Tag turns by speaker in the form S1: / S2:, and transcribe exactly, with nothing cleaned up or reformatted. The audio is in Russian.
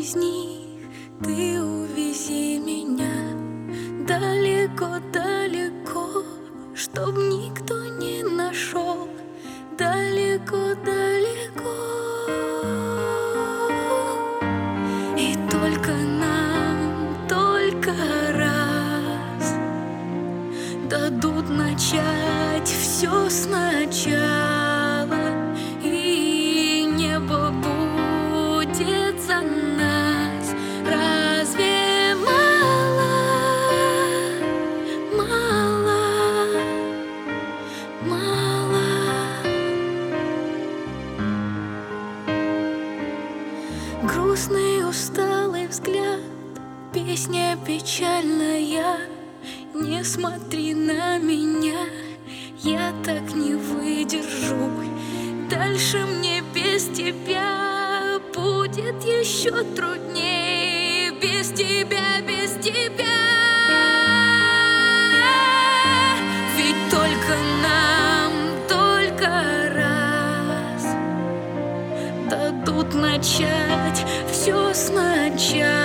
S1: из них ты увези меня далеко-далеко, чтоб никто не нашел. Далеко-далеко. И только нам, только раз дадут начать все сначала, и небо будет за нас. Разве мало, мало, мало? Грустный, усталый взгляд, песня печальная. Не смотри на меня, я так не выдержу. Дальше мне без тебя будет еще труднее. Без тебя, без тебя. Ведь только нам, только раз дадут начать все сначала.